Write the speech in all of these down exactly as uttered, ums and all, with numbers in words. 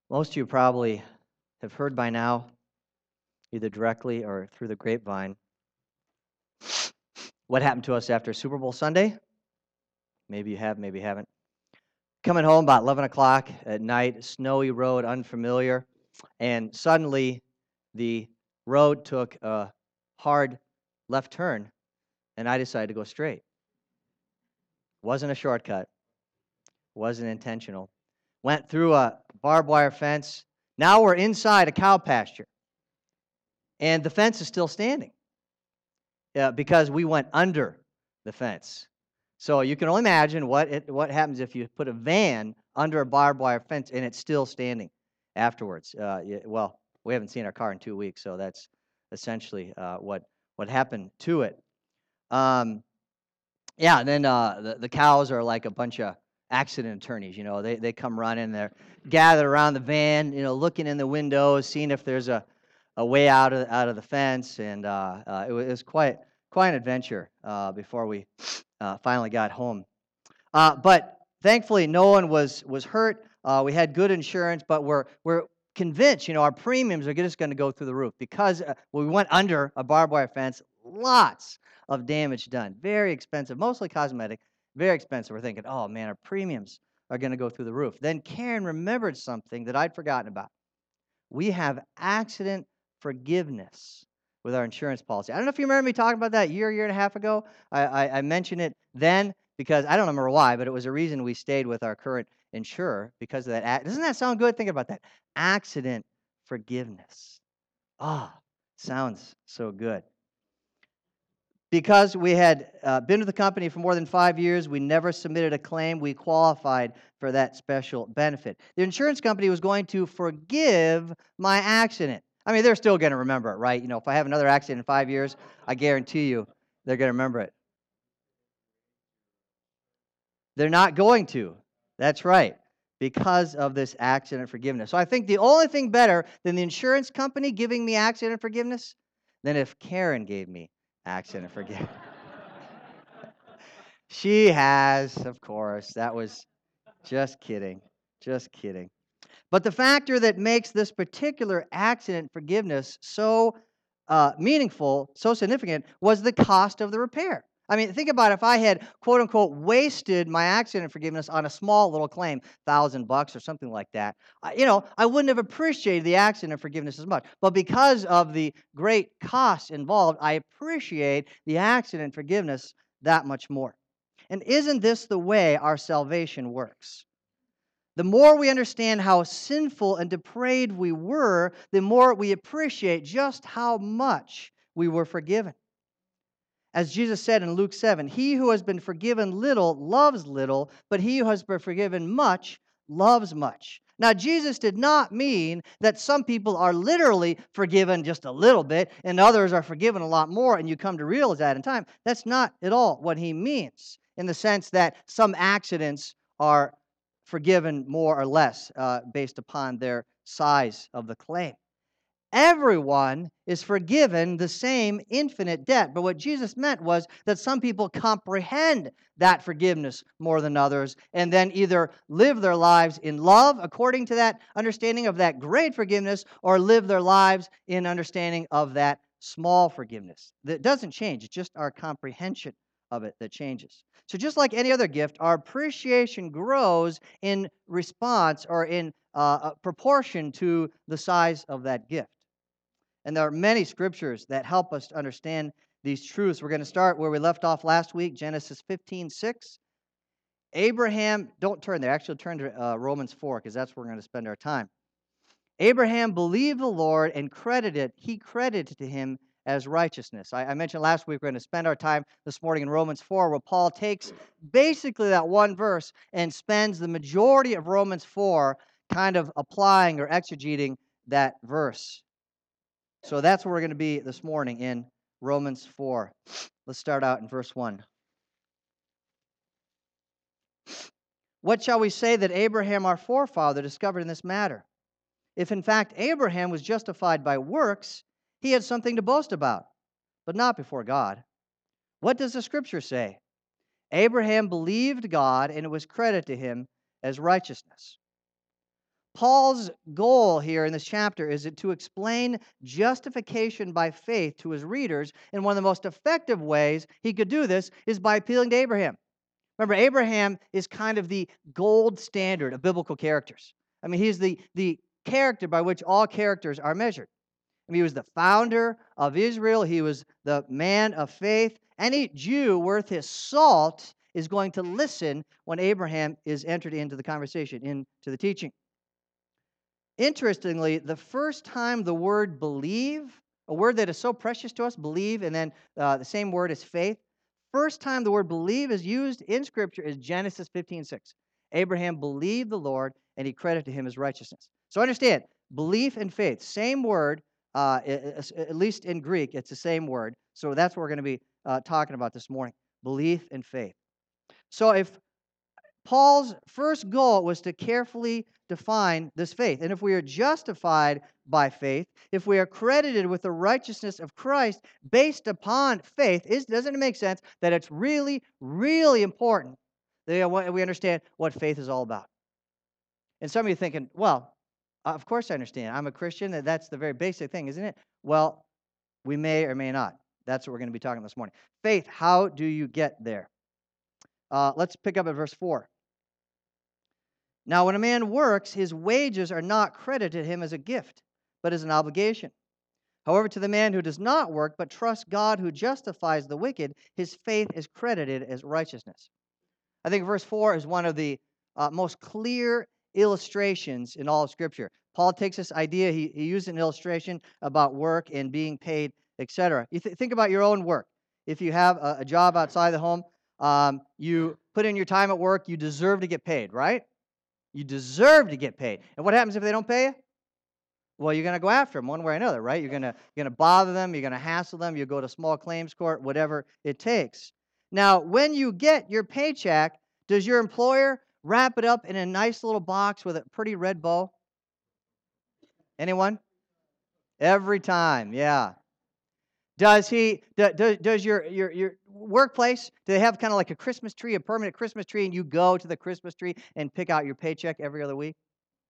Most of you probably have heard by now, either directly or through the grapevine, what happened to us after Super Bowl Sunday. Maybe you have, maybe you haven't. Coming home about eleven o'clock at night, snowy road, unfamiliar, and suddenly the road took a hard left turn, and I decided to go straight. Wasn't a shortcut, wasn't intentional. Went through a barbed wire fence. Now we're inside a cow pasture, and the fence is still standing. Yeah, because we went under the fence. So you can only imagine what it, what happens if you put a van under a barbed wire fence and it's still standing afterwards. Uh, yeah, well, we haven't seen our car in two weeks, so that's essentially uh, what what happened to it. Um, yeah, and then uh, the the cows are like a bunch of accident attorneys. You know, they they come running, they're gathered around the van, you know, looking in the windows, seeing if there's a a way out of out of the fence, and uh, uh, it, was, it was quite quite an adventure uh, before we uh, finally got home. Uh, but thankfully, no one was was hurt. Uh, we had good insurance, but we're we're convinced, you know, our premiums are just going to go through the roof because uh, we went under a barbed wire fence. Lots of damage done, very expensive, mostly cosmetic, very expensive. We're thinking, oh man, our premiums are going to go through the roof. Then Karen remembered something that I'd forgotten about. We have accident forgiveness with our insurance policy. I don't know if you remember me talking about that a year, year and a half ago. I, I, I mentioned it then because I don't remember why, but it was a reason we stayed with our current insurer because of that. Act. Doesn't that sound good? Think about that. Accident forgiveness. Ah, sounds so good. Because we had uh, been with the company for more than five years, we never submitted a claim. We qualified for that special benefit. The insurance company was going to forgive my accident. I mean, they're still going to remember it, right? You know, if I have another accident in five years, I guarantee you they're going to remember it. They're not going to. That's right. Because of this accident forgiveness. So I think the only thing better than the insurance company giving me accident forgiveness than if Karen gave me accident forgiveness. She has, of course. That was just kidding. Just kidding. But the factor that makes this particular accident forgiveness so uh, meaningful, so significant, was the cost of the repair. I mean, think about if I had, quote unquote, wasted my accident forgiveness on a small little claim, thousand bucks or something like that. I, you know, I wouldn't have appreciated the accident forgiveness as much. But because of the great costs involved, I appreciate the accident forgiveness that much more. And isn't this the way our salvation works? The more we understand how sinful and depraved we were, the more we appreciate just how much we were forgiven. As Jesus said in Luke seven, he who has been forgiven little loves little, but he who has been forgiven much loves much. Now, Jesus did not mean that some people are literally forgiven just a little bit and others are forgiven a lot more, and you come to realize that in time. That's not at all what he means, in the sense that some accidents are forgiven more or less uh, based upon their size of the claim. Everyone is forgiven the same infinite debt. But what Jesus meant was that some people comprehend that forgiveness more than others and then either live their lives in love according to that understanding of that great forgiveness or live their lives in understanding of that small forgiveness. That doesn't change. It's just our comprehension of it that changes. So just like any other gift, our appreciation grows in response or in uh, proportion to the size of that gift. And there are many scriptures that help us to understand these truths. We're going to start where we left off last week, Genesis fifteen six. Abraham, don't turn there. Actually, turn to uh, Romans four, because that's where we're going to spend our time. Abraham believed the Lord and credited, he credited to him as righteousness. I, I mentioned last week we're going to spend our time this morning in Romans four, where Paul takes basically that one verse and spends the majority of Romans four kind of applying or exegeting that verse. So that's where we're going to be this morning in Romans four. Let's start out in verse one. What shall we say that Abraham, our forefather, discovered in this matter? If in fact Abraham was justified by works, he had something to boast about, but not before God. What does the Scripture say? Abraham believed God, and it was credited to him as righteousness. Paul's goal here in this chapter is to explain justification by faith to his readers, and one of the most effective ways he could do this is by appealing to Abraham. Remember, Abraham is kind of the gold standard of biblical characters. I mean, he's the, the character by which all characters are measured. I mean, he was the founder of Israel. He was the man of faith. Any Jew worth his salt is going to listen when Abraham is entered into the conversation, into the teaching. Interestingly, the first time the word believe, a word that is so precious to us, believe, and then uh, the same word as faith, first time the word believe is used in Scripture is Genesis fifteen six. Abraham believed the Lord, and he credited to him as righteousness. So understand, belief and faith, same word, uh, at least in Greek, it's the same word. So that's what we're going to be uh, talking about this morning, belief and faith. So if Paul's first goal was to carefully define this faith. And if we are justified by faith, if we are credited with the righteousness of Christ based upon faith, is, doesn't it make sense that it's really, really important that we understand what faith is all about? And some of you are thinking, well, of course I understand. I'm a Christian, and that's the very basic thing, isn't it? Well, we may or may not. That's what we're going to be talking this morning. Faith, how do you get there? Uh, let's pick up at verse four. Now, when a man works, his wages are not credited him as a gift, but as an obligation. However, to the man who does not work, but trusts God who justifies the wicked, his faith is credited as righteousness. I think verse four is one of the uh, most clear illustrations in all of Scripture. Paul takes this idea, he, he used an illustration about work and being paid, et cetera. You th- think about your own work. If you have a, a job outside the home, um, you put in your time at work, you deserve to get paid, right? You deserve to get paid. And what happens if they don't pay you? Well, you're going to go after them one way or another, right? You're going to you're going to bother them. You're going to hassle them. You go to small claims court, whatever it takes. Now, when you get your paycheck, does your employer wrap it up in a nice little box with a pretty red bow? Anyone? Every time, yeah. Does he? Does, does your, your your workplace? Do they have kind of like a Christmas tree, a permanent Christmas tree, and you go to the Christmas tree and pick out your paycheck every other week?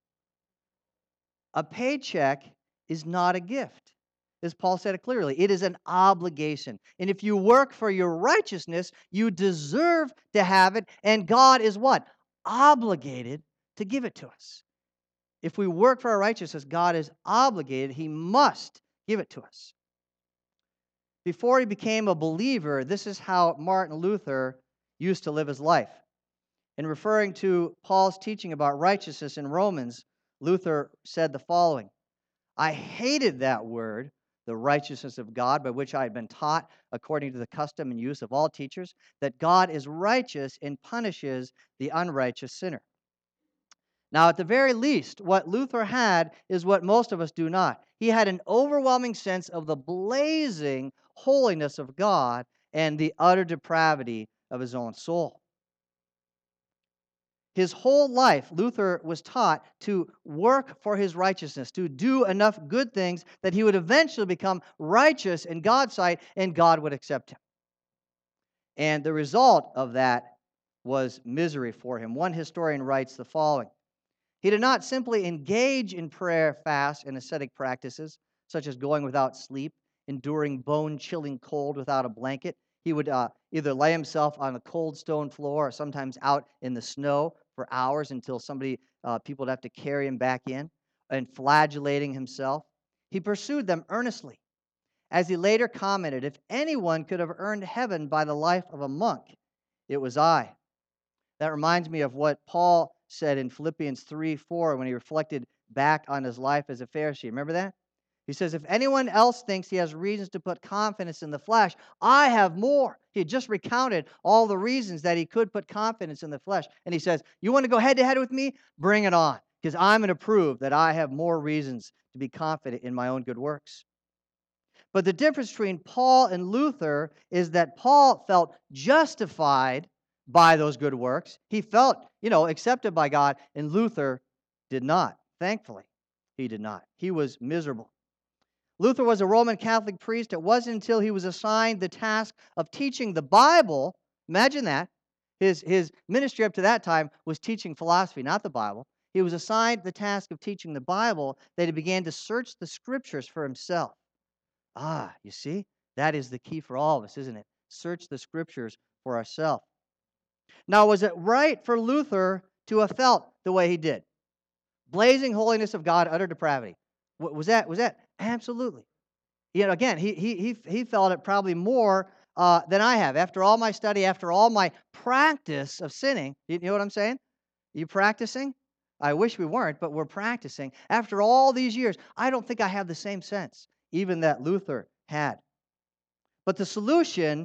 A paycheck is not a gift, as Paul said it clearly. It is an obligation, and if you work for your righteousness, you deserve to have it. And God is what? Obligated to give it to us. If we work for our righteousness, God is obligated. He must give it to us. Before he became a believer, this is how Martin Luther used to live his life. In referring to Paul's teaching about righteousness in Romans, Luther said the following: I hated that word, the righteousness of God, by which I had been taught, according to the custom and use of all teachers, that God is righteous and punishes the unrighteous sinner. Now, at the very least, what Luther had is what most of us do not. He had an overwhelming sense of the blazing holiness of God and the utter depravity of his own soul. His whole life, Luther was taught to work for his righteousness, to do enough good things that he would eventually become righteous in God's sight and God would accept him. And the result of that was misery for him. One historian writes the following: he did not simply engage in prayer, fast, and ascetic practices, such as going without sleep, enduring bone-chilling cold without a blanket. He would uh, either lay himself on the cold stone floor or sometimes out in the snow for hours until somebody, uh, people would have to carry him back in, and flagellating himself. He pursued them earnestly. As he later commented, if anyone could have earned heaven by the life of a monk, it was I. That reminds me of what Paul said in Philippians three four when he reflected back on his life as a Pharisee. Remember that? He says, if anyone else thinks he has reasons to put confidence in the flesh, I have more. He had just recounted all the reasons that he could put confidence in the flesh. And he says, you want to go head to head with me? Bring it on, because I'm going to prove that I have more reasons to be confident in my own good works. But the difference between Paul and Luther is that Paul felt justified by those good works. He felt, you know, accepted by God, and Luther did not. Thankfully, he did not. He was miserable. Luther was a Roman Catholic priest. It wasn't until he was assigned the task of teaching the Bible, imagine that, his, his ministry up to that time was teaching philosophy, not the Bible. he was assigned the task of teaching the Bible that he began to search the Scriptures for himself. Ah, you see? That is the key for all of us, isn't it? Search the Scriptures for ourselves. Now, was it right for Luther to have felt the way he did? Blazing holiness of God, utter depravity. Wa- Was that? Was that? Absolutely. You know, again, he he he he felt it probably more uh, than I have. After all my study, after all my practice of sinning, you know what I'm saying? You practicing? I wish we weren't, but we're practicing. After all these years, I don't think I have the same sense, even that Luther had. But the solution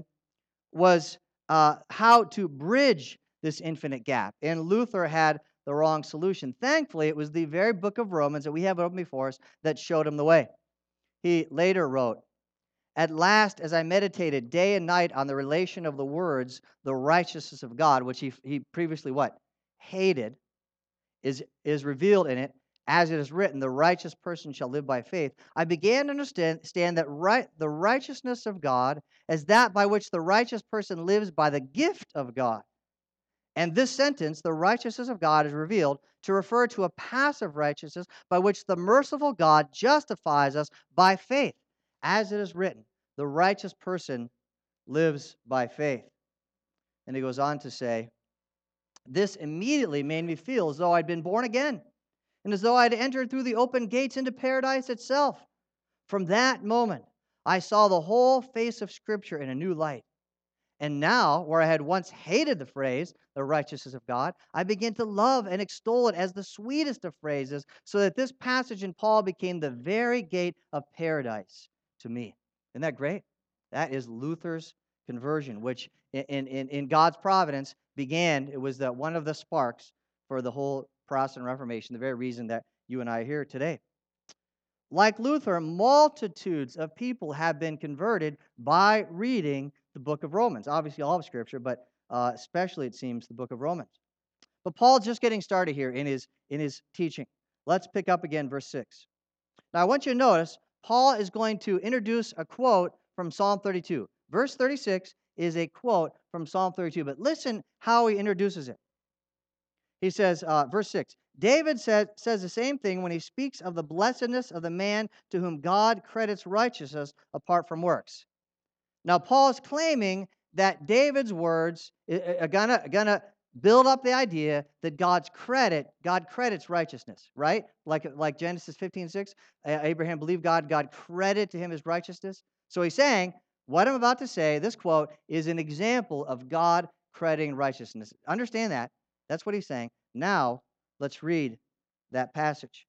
was uh, how to bridge this infinite gap. And Luther had the wrong solution. Thankfully, it was the very book of Romans that we have open before us that showed him the way. He later wrote, "At last, as I meditated day and night on the relation of the words, the righteousness of God," which he, he previously what? Hated, is, is revealed in it, as it is written, "The righteous person shall live by faith." I began to understand, understand that right, the righteousness of God as that by which the righteous person lives by the gift of God. And this sentence, "the righteousness of God," is revealed to refer to a passive righteousness by which the merciful God justifies us by faith. As it is written, "The righteous person lives by faith." And he goes on to say, "This immediately made me feel as though I'd been born again, and as though I'd entered through the open gates into paradise itself. From that moment, I saw the whole face of Scripture in a new light. And now, where I had once hated the phrase, 'the righteousness of God,' I begin to love and extol it as the sweetest of phrases, so that this passage in Paul became the very gate of paradise to me." Isn't that great? That is Luther's conversion, which in, in, in God's providence began, it was the, one of the sparks for the whole Protestant Reformation, the very reason that you and I are here today. Like Luther, multitudes of people have been converted by reading the book of Romans. Obviously, all of Scripture, but uh, especially, it seems, the book of Romans. But Paul's just getting started here in his, in his teaching. Let's pick up again, verse six. Now, I want you to notice, Paul is going to introduce a quote from Psalm thirty-two. Verse thirty-six is a quote from Psalm thirty-two, but listen how he introduces it. He says, uh, verse six, David says, says the same thing when he speaks of the blessedness of the man to whom God credits righteousness apart from works. Now, Paul is claiming that David's words are gonna, gonna build up the idea that God's credit, God credits righteousness, right? Like, like Genesis fifteen six, Abraham believed God, God credited to him his righteousness. So he's saying, what I'm about to say, this quote, is an example of God crediting righteousness. Understand that. That's what he's saying. Now, let's read that passage.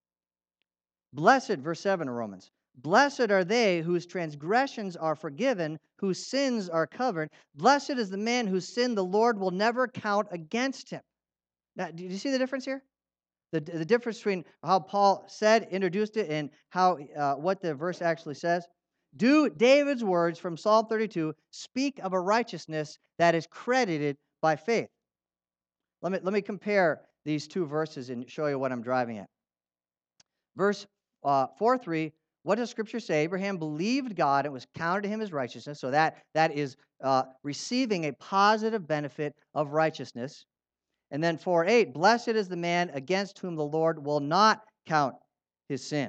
Blessed, verse seven of Romans, "Blessed are they whose transgressions are forgiven, whose sins are covered. Blessed is the man whose sin the Lord will never count against him." Now, do you see the difference here? The, the difference between how Paul said, introduced it, and how uh, what the verse actually says. Do David's words from Psalm thirty-two speak of a righteousness that is credited by faith? Let me, let me compare these two verses and show you what I'm driving at. Verse uh, four three, what does Scripture say? Abraham believed God, and it was counted to him as righteousness. So that, that is uh, receiving a positive benefit of righteousness. And then four eight, blessed is the man against whom the Lord will not count his sin.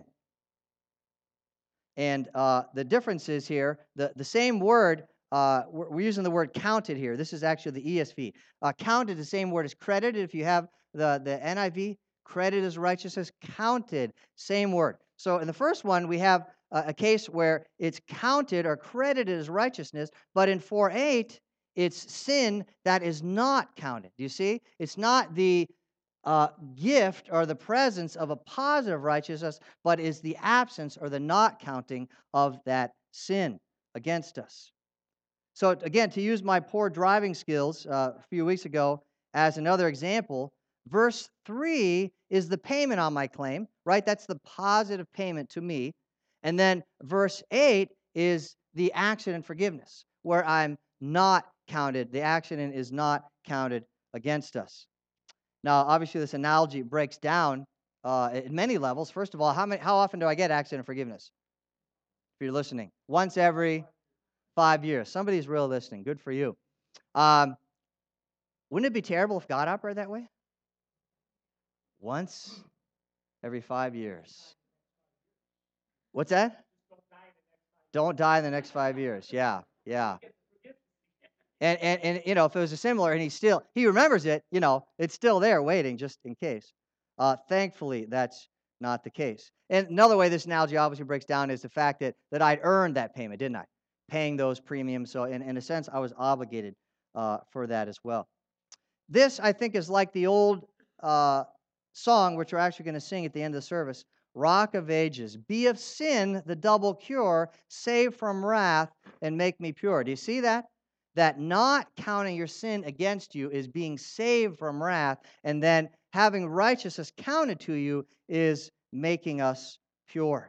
And uh, the difference is here, the, the same word, uh, we're, we're using the word counted here. This is actually the E S V. Uh, counted, the same word as credited. If you have the, the N I V, credit as righteousness, counted, same word. So in the first one, we have a, a case where it's counted or credited as righteousness, but in four eight, it's sin that is not counted. Do you see? It's not the uh, gift or the presence of a positive righteousness, but is the absence or the not counting of that sin against us. So again, to use my poor driving skills uh, a few weeks ago as another example, verse three is the payment on my claim, right? That's the positive payment to me. And then verse eight is the accident forgiveness, where I'm not counted. The accident is not counted against us. Now, obviously, this analogy breaks down uh, at many levels. First of all, how many, how often do I get accident forgiveness? If you're listening, once every five years. Somebody's real listening. Good for you. Um, wouldn't it be terrible if God operated that way? Once every five years. What's that? Don't die in the next five years. Yeah, yeah. And, and, and you know, if it was a similar and he still, he remembers it, you know, it's still there waiting just in case. Uh, thankfully, that's not the case. And another way this analogy obviously breaks down is the fact that, that I'd earned that payment, didn't I? Paying those premiums. So in, in a sense, I was obligated uh, for that as well. This, I think, is like the old uh, song, which we're actually going to sing at the end of the service. Rock of Ages, be of sin the double cure, save from wrath and make me pure. Do you see that? That not counting your sin against you is being saved from wrath, and then having righteousness counted to you is making us pure.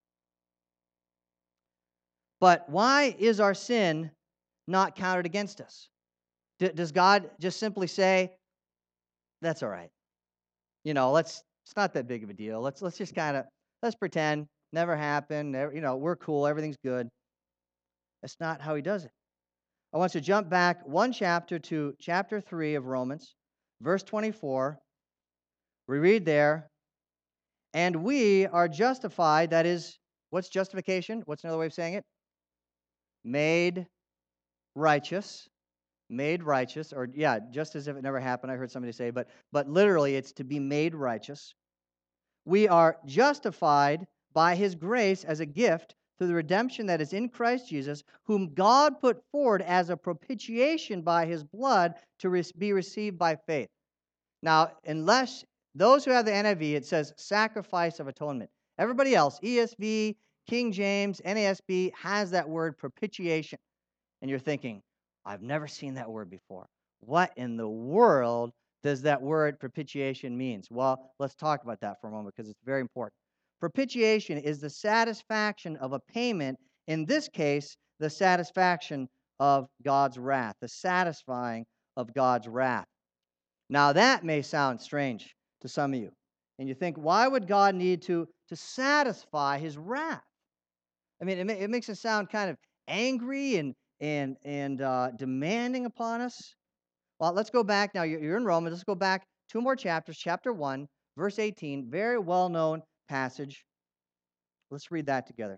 But why is our sin not counted against us? D- does God just simply say, that's all right? You know, let's, it's not that big of a deal. Let's, let's just kind of, let's pretend, never happened, never, you know, we're cool, everything's good. That's not how he does it. I want you to jump back one chapter to chapter three of Romans, verse twenty-four. We read there, and we are justified, that is, what's justification? What's another way of saying it? Made righteous. Made righteous, or yeah, just as if it never happened, I heard somebody say, but but literally it's to be made righteous. We are justified by his grace as a gift through the redemption that is in Christ Jesus, whom God put forward as a propitiation by his blood to re- be received by faith. Now, unless those who have the N I V, it says sacrifice of atonement. Everybody else, E S V, King James, N A S B, has that word propitiation. And you're thinking, I've never seen that word before. What in the world does that word propitiation means? Well, let's talk about that for a moment because it's very important. Propitiation is the satisfaction of a payment, in this case, the satisfaction of God's wrath, the satisfying of God's wrath. Now, that may sound strange to some of you. And you think, why would God need to, to satisfy his wrath? I mean, it, it makes it sound kind of angry and, and, and uh, demanding upon us. Well, let's go back now. You're, you're in Romans. Let's go back two more chapters. Chapter one, verse eighteen, very well-known passage. Let's read that together.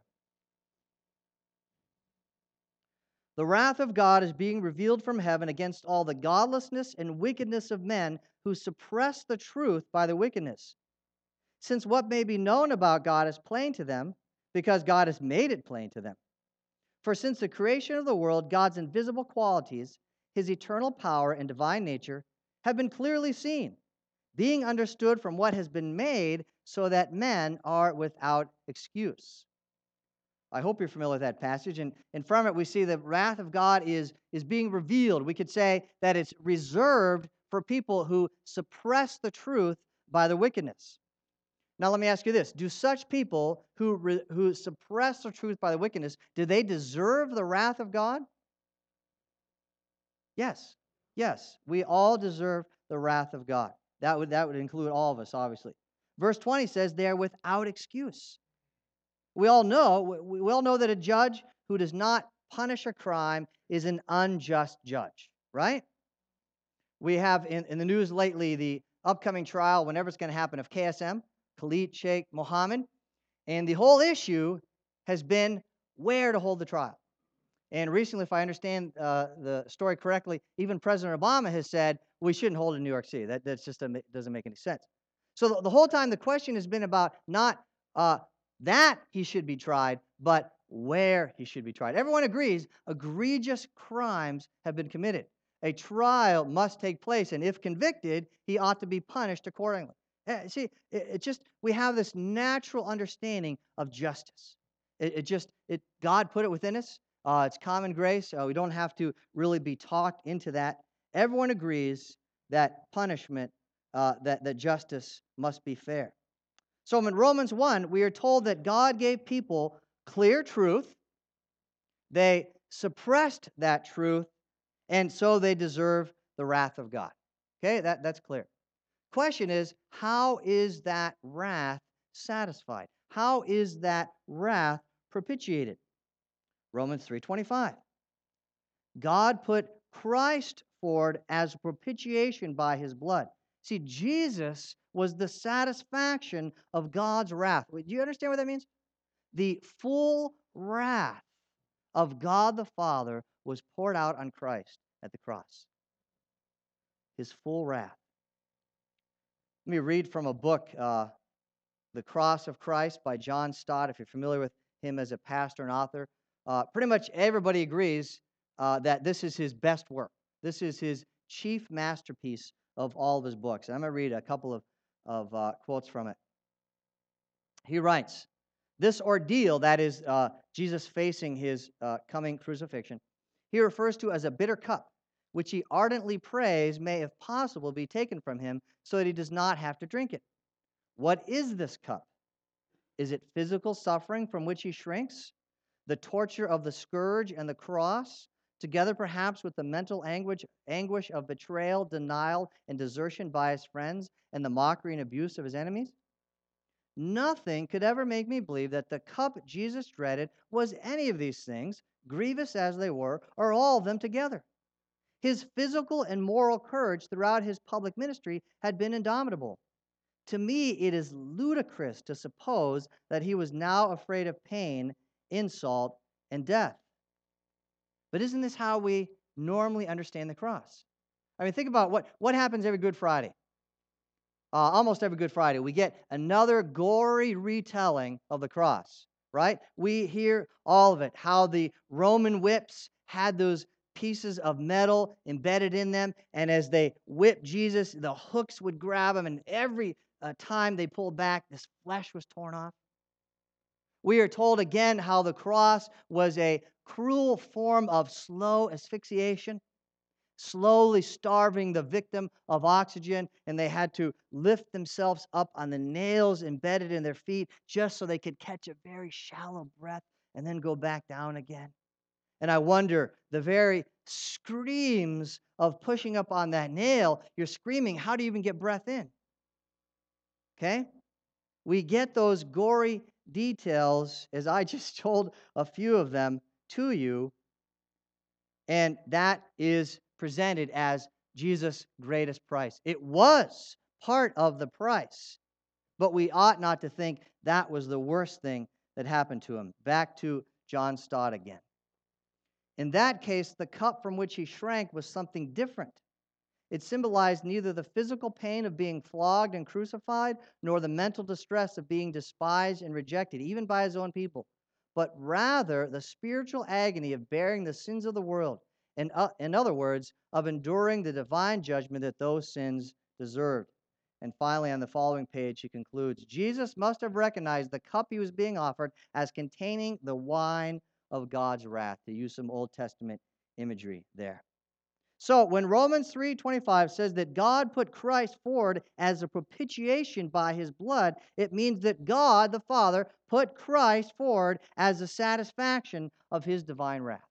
The wrath of God is being revealed from heaven against all the godlessness and wickedness of men who suppress the truth by their wickedness. Since what may be known about God is plain to them, because God has made it plain to them. For since the creation of the world, God's invisible qualities, his eternal power and divine nature, have been clearly seen, being understood from what has been made, so that men are without excuse. I hope you're familiar with that passage. And, and from it, we see the wrath of God is, is being revealed. We could say that it's reserved for people who suppress the truth by their wickedness. Now, let me ask you this. Do such people who, re, who suppress the truth by the wickedness, do they deserve the wrath of God? Yes. Yes. We all deserve the wrath of God. That would, that would include all of us, obviously. Verse twenty says they are without excuse. We all know, we, we all know that a judge who does not punish a crime is an unjust judge, right? We have in, in the news lately the upcoming trial, whenever it's going to happen, of K S M, Khalid Sheikh Mohammed. And the whole issue has been where to hold the trial. And recently, if I understand uh, the story correctly, even President Obama has said we shouldn't hold it in New York City. That that's just doesn't, doesn't make any sense. So the, the whole time the question has been about not uh, that he should be tried, but where he should be tried. Everyone agrees egregious crimes have been committed. A trial must take place, and if convicted, he ought to be punished accordingly. Uh, See, it, it just we have this natural understanding of justice. It, it just it God put it within us. Uh, it's common grace. Uh, we don't have to really be talked into that. Everyone agrees that punishment, uh, that that justice must be fair. So in Romans one, we are told that God gave people clear truth. They suppressed that truth, and so they deserve the wrath of God. Okay, that, that's clear. Question is, how is that wrath satisfied? How is that wrath propitiated? Romans three twenty-five. God put Christ forward as propitiation by his blood. See, Jesus was the satisfaction of God's wrath. Do you understand what that means? The full wrath of God the Father was poured out on Christ at the cross. His full wrath. Let me read from a book, uh, The Cross of Christ by John Stott, if you're familiar with him as a pastor and author. Uh, pretty much everybody agrees uh, that this is his best work. This is his chief masterpiece of all of his books. And I'm going to read a couple of, of uh, quotes from it. He writes, this ordeal, that is uh, Jesus facing his uh, coming crucifixion, he refers to as a bitter cup, which he ardently prays may, if possible, be taken from him so that he does not have to drink it. What is this cup? Is it physical suffering from which he shrinks? The torture of the scourge and the cross, together perhaps with the mental anguish, anguish of betrayal, denial, and desertion by his friends, and the mockery and abuse of his enemies? Nothing could ever make me believe that the cup Jesus dreaded was any of these things, grievous as they were, or all of them together. His physical and moral courage throughout his public ministry had been indomitable. To me, it is ludicrous to suppose that he was now afraid of pain, insult, and death. But isn't this how we normally understand the cross? I mean, think about what, what happens every Good Friday. Uh, almost every Good Friday, we get another gory retelling of the cross, right? We hear all of it, how the Roman whips had those pieces of metal embedded in them, and as they whipped Jesus, the hooks would grab him, and every uh, time they pulled back, this flesh was torn off. We are told again how the cross was a cruel form of slow asphyxiation, slowly starving the victim of oxygen, and they had to lift themselves up on the nails embedded in their feet just so they could catch a very shallow breath and then go back down again. And I wonder, the very screams of pushing up on that nail, you're screaming, how do you even get breath in? Okay? We get those gory details, as I just told a few of them to you, and that is presented as Jesus' greatest price. It was part of the price, but we ought not to think that was the worst thing that happened to him. Back to John Stott again. In that case, the cup from which he shrank was something different. It symbolized neither the physical pain of being flogged and crucified, nor the mental distress of being despised and rejected, even by his own people, but rather the spiritual agony of bearing the sins of the world, and uh, in other words, of enduring the divine judgment that those sins deserved. And finally, on the following page, he concludes, Jesus must have recognized the cup he was being offered as containing the wine of God's wrath, to use some Old Testament imagery there. So when Romans three twenty-five says that God put Christ forward as a propitiation by his blood, it means that God the Father put Christ forward as a satisfaction of his divine wrath.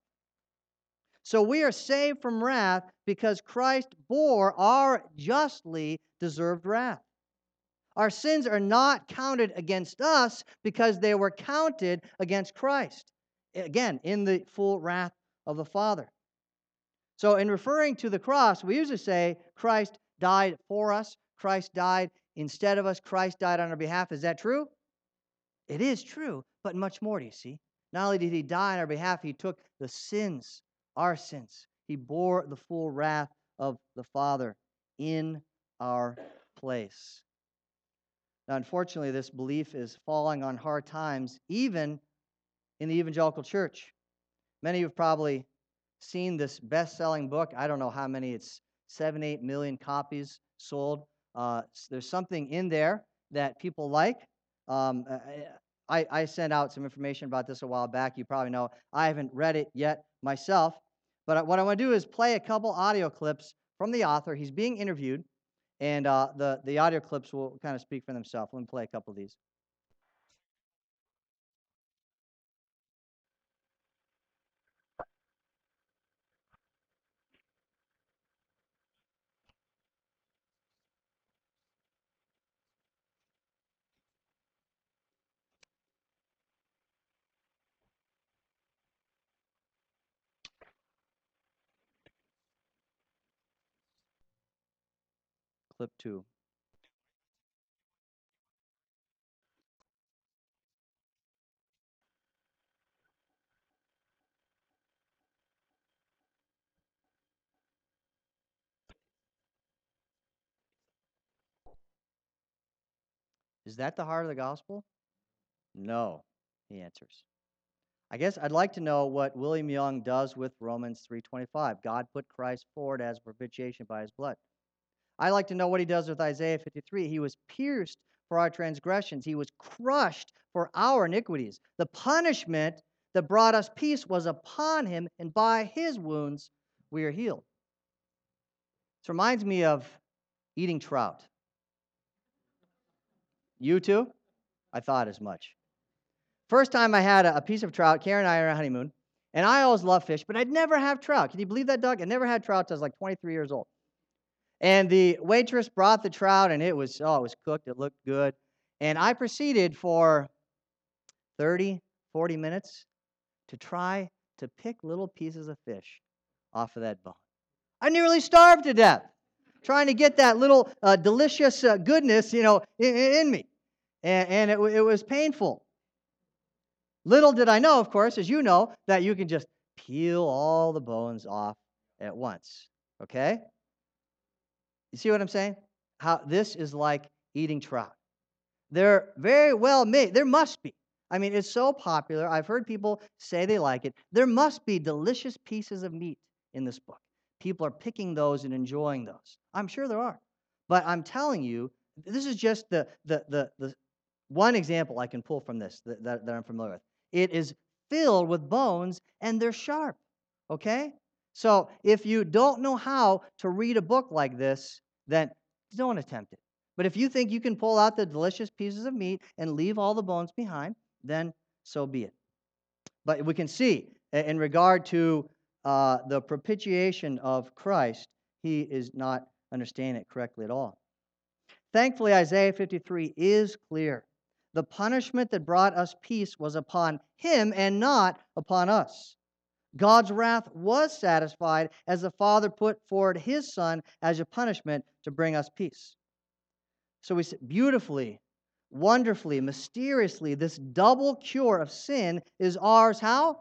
So we are saved from wrath because Christ bore our justly deserved wrath. Our sins are not counted against us because they were counted against Christ. Again, in the full wrath of the Father. So in referring to the cross, we usually say Christ died for us. Christ died instead of us. Christ died on our behalf. Is that true? It is true, but much more, do you see? Not only did he die on our behalf, he took the sins, our sins. He bore the full wrath of the Father in our place. Now, unfortunately, this belief is falling on hard times, even in the evangelical church. Many of you have probably seen this best-selling book. I don't know how many. It's seven, eight million copies sold. Uh, there's something in there that people like. Um, I, I sent out some information about this a while back. You probably know. I haven't read it yet myself. But what I want to do is play a couple audio clips from the author. He's being interviewed, and uh, the, the audio clips will kind of speak for themselves. Let me play a couple of these. clip two. Is that the heart of the gospel? No, he answers. I guess I'd like to know what William Young does with Romans three twenty-five. God put Christ forward as propitiation by his blood. I'd like to know what he does with Isaiah fifty-three. He was pierced for our transgressions. He was crushed for our iniquities. The punishment that brought us peace was upon him, and by his wounds we are healed. This reminds me of eating trout. You too? I thought as much. First time I had a, a piece of trout, Karen and I are on a honeymoon, and I always love fish, but I'd never have trout. Can you believe that, Doug? I never had trout until I was like twenty-three years old. And the waitress brought the trout, and it was, oh, it was cooked. It looked good. And I proceeded for thirty, forty minutes to try to pick little pieces of fish off of that bone. I nearly starved to death trying to get that little uh, delicious uh, goodness, you know, in, in me. And, and it, it was painful. Little did I know, of course, as you know, that you can just peel all the bones off at once. Okay? You see what I'm saying? How this is like eating trout. They're very well made. There must be. I mean, it's so popular. I've heard people say they like it. There must be delicious pieces of meat in this book. People are picking those and enjoying those. I'm sure there are. But I'm telling you, this is just the the the, the one example I can pull from this that, that, that I'm familiar with. It is filled with bones, and they're sharp. Okay? So if you don't know how to read a book like this, then don't attempt it. But if you think you can pull out the delicious pieces of meat and leave all the bones behind, then so be it. But we can see in regard to uh, the propitiation of Christ, he is not understanding it correctly at all. Thankfully, Isaiah fifty-three is clear. The punishment that brought us peace was upon him and not upon us. God's wrath was satisfied as the Father put forward his Son as a punishment to bring us peace. So we see beautifully, wonderfully, mysteriously, this double cure of sin is ours how?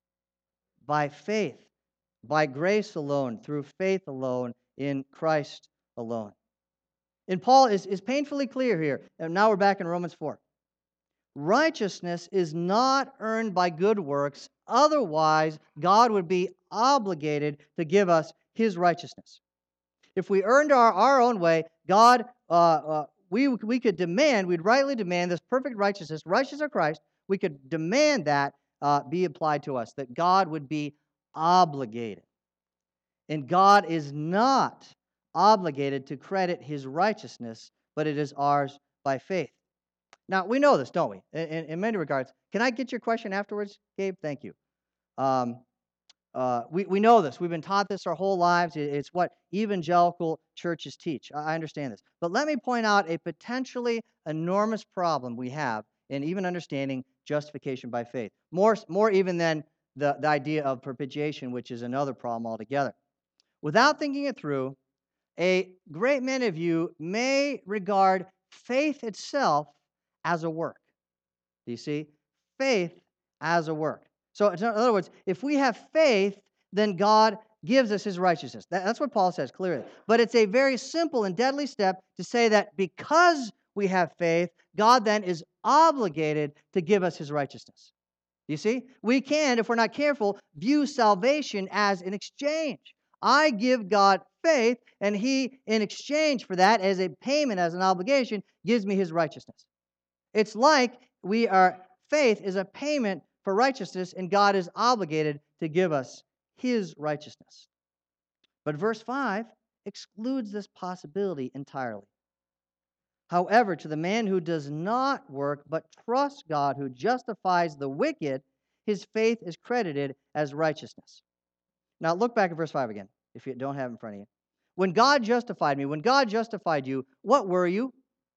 By faith, by grace alone, through faith alone, in Christ alone. And Paul is, is painfully clear here. And now we're back in Romans four. Righteousness is not earned by good works. Otherwise, God would be obligated to give us his righteousness. If we earned our, our own way, God, uh, uh, we, we could demand, we'd rightly demand this perfect righteousness, righteous of Christ, we could demand that uh, be applied to us, that God would be obligated. And God is not obligated to credit his righteousness, but it is ours by faith. Now, we know this, don't we? In, in, in many regards. Can I get your question afterwards, Gabe? Thank you. Um, uh, we, we know this. We've been taught this our whole lives. It, it's what evangelical churches teach. I, I understand this. But let me point out a potentially enormous problem we have in even understanding justification by faith. More, more even than the, the idea of propitiation, which is another problem altogether. Without thinking it through, a great many of you may regard faith itself as a work. Do you see? Faith as a work. So, in other words, if we have faith, then God gives us his righteousness. That, that's what Paul says clearly. But it's a very simple and deadly step to say that because we have faith, God then is obligated to give us his righteousness. You see? We can, if we're not careful, view salvation as an exchange. I give God faith, and he, in exchange for that, as a payment, as an obligation, gives me his righteousness. It's like we are, faith is a payment for righteousness, and God is obligated to give us his righteousness. But verse five excludes this possibility entirely. However, to the man who does not work, but trusts God who justifies the wicked, his faith is credited as righteousness. Now look back at verse five again, if you don't have it in front of you. When God justified me, when God justified you, what were you?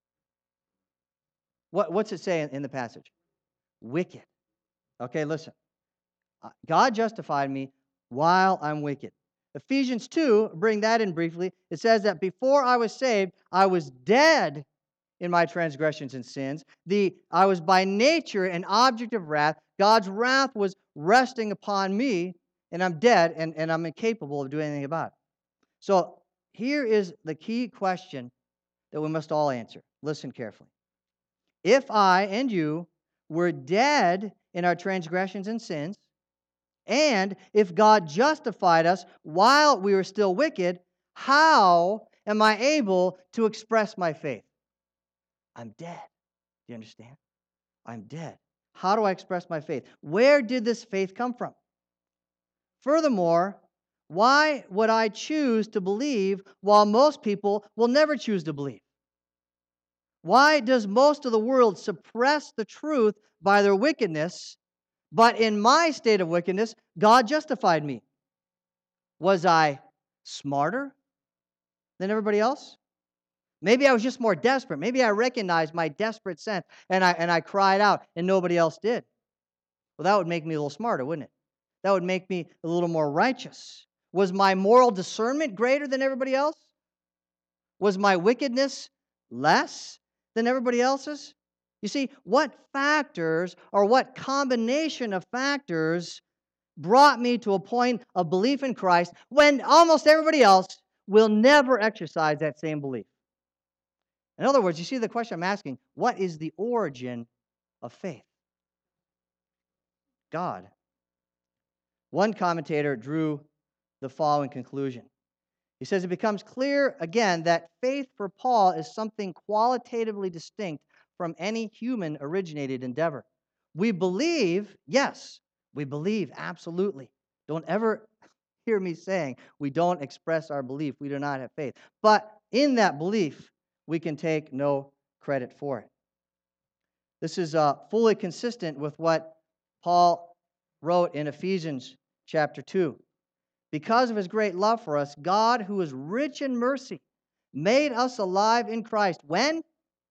What, what's it say in, in the passage? Wicked. Okay, listen. God justified me while I'm wicked. Ephesians two, bring that in briefly. It says that before I was saved, I was dead in my transgressions and sins. The I was by nature an object of wrath. God's wrath was resting upon me, and I'm dead, and, and I'm incapable of doing anything about it. So here is the key question that we must all answer. Listen carefully. If I and you were dead in our transgressions and sins, and if God justified us while we were still wicked, how am I able to express my faith? I'm dead. Do you understand? I'm dead. How do I express my faith? Where did this faith come from? Furthermore, why would I choose to believe while most people will never choose to believe? Why does most of the world suppress the truth by their wickedness, but in my state of wickedness, God justified me? Was I smarter than everybody else? Maybe I was just more desperate. Maybe I recognized my desperate sense and I, and I cried out and nobody else did. Well, that would make me a little smarter, wouldn't it? That would make me a little more righteous. Was my moral discernment greater than everybody else? Was my wickedness less than everybody else's? You see, what factors or what combination of factors brought me to a point of belief in Christ when almost everybody else will never exercise that same belief? In other words, you see the question I'm asking, what is the origin of faith? God. One commentator drew the following conclusion. He says it becomes clear again that faith for Paul is something qualitatively distinct from any human originated endeavor. We believe, yes, we believe, absolutely. Don't ever hear me saying we don't express our belief, we do not have faith. But in that belief, we can take no credit for it. This is uh, fully consistent with what Paul wrote in Ephesians chapter two. Because of his great love for us, God, who is rich in mercy, made us alive in Christ. When?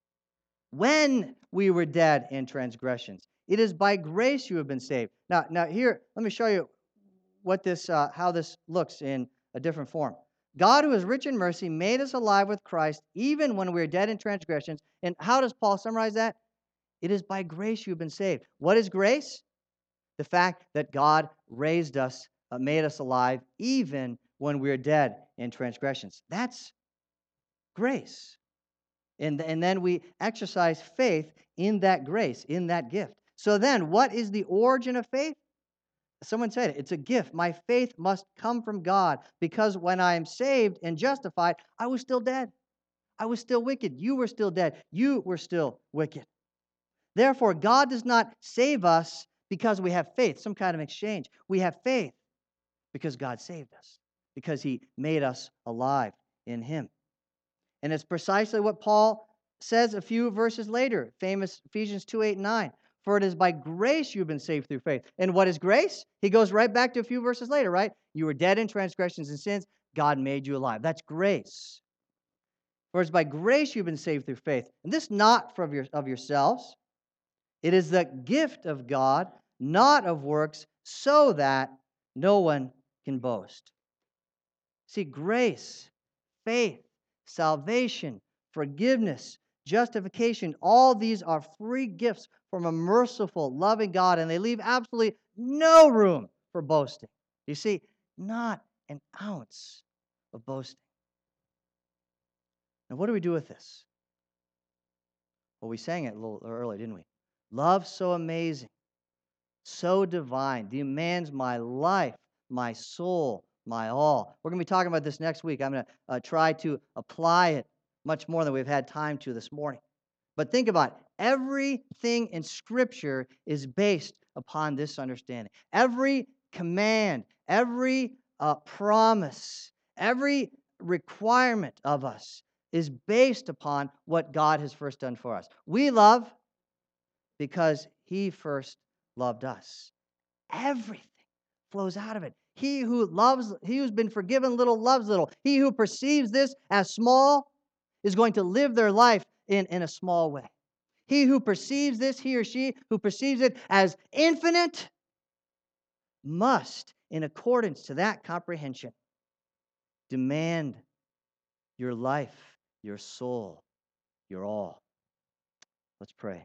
When we were dead in transgressions. It is by grace you have been saved. Now, now here, let me show you what this, uh, how this looks in a different form. God, who is rich in mercy, made us alive with Christ, even when we were dead in transgressions. And how does Paul summarize that? It is by grace you have been saved. What is grace? The fact that God raised us, uh, made us alive, even when we are dead in transgressions. That's grace. And, and then we exercise faith in that grace, in that gift. So then, what is the origin of faith? Someone said it, it's a gift. My faith must come from God because when I am saved and justified, I was still dead. I was still wicked. You were still dead. You were still wicked. Therefore, God does not save us because we have faith, some kind of exchange. We have faith because God saved us, because he made us alive in him. And it's precisely what Paul says a few verses later, famous Ephesians two, eight, and nine. For it is by grace you've been saved through faith. And what is grace? He goes right back to a few verses later, right? You were dead in transgressions and sins. God made you alive. That's grace. For it's by grace you've been saved through faith. And this not from your, of yourselves. It is the gift of God, not of works, so that no one can boast. See, grace, faith, salvation, forgiveness, justification, all these are free gifts from a merciful, loving God, and they leave absolutely no room for boasting. You see, not an ounce of boasting. Now, what do we do with this? Well, we sang it a little earlier, didn't we? Love so amazing, so divine, demands my life, my soul, my all. We're going to be talking about this next week. I'm going to uh, try to apply it much more than we've had time to this morning. But think about it. Everything in Scripture is based upon this understanding. Every command, every uh, promise, every requirement of us is based upon what God has first done for us. We love because he first loved us. Everything flows out of it. He who loves, he who's been forgiven little loves little. He who perceives this as small is going to live their life in, in a small way. He who perceives this, he or she who perceives it as infinite, must, in accordance to that comprehension, demand your life, your soul, your all. Let's pray.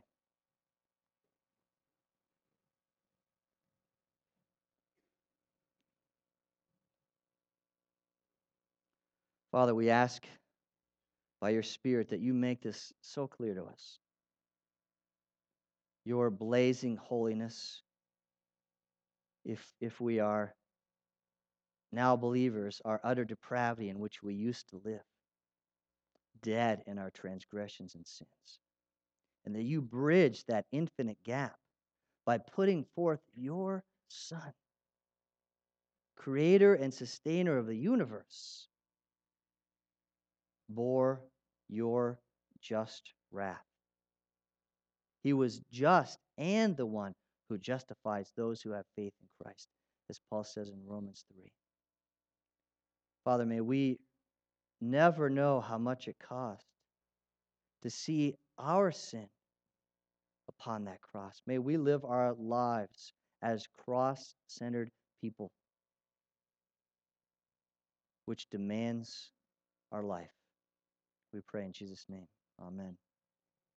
Father, we ask by your Spirit that you make this so clear to us. Your blazing holiness, if, if we are now believers, our utter depravity in which we used to live, dead in our transgressions and sins. And that you bridge that infinite gap by putting forth your Son, creator and sustainer of the universe, bore your just wrath. He was just and the one who justifies those who have faith in Christ, as Paul says in Romans three. Father, may we never know how much it cost to see our sin upon that cross. May we live our lives as cross-centered people, which demands our life. We pray in Jesus' name. Amen.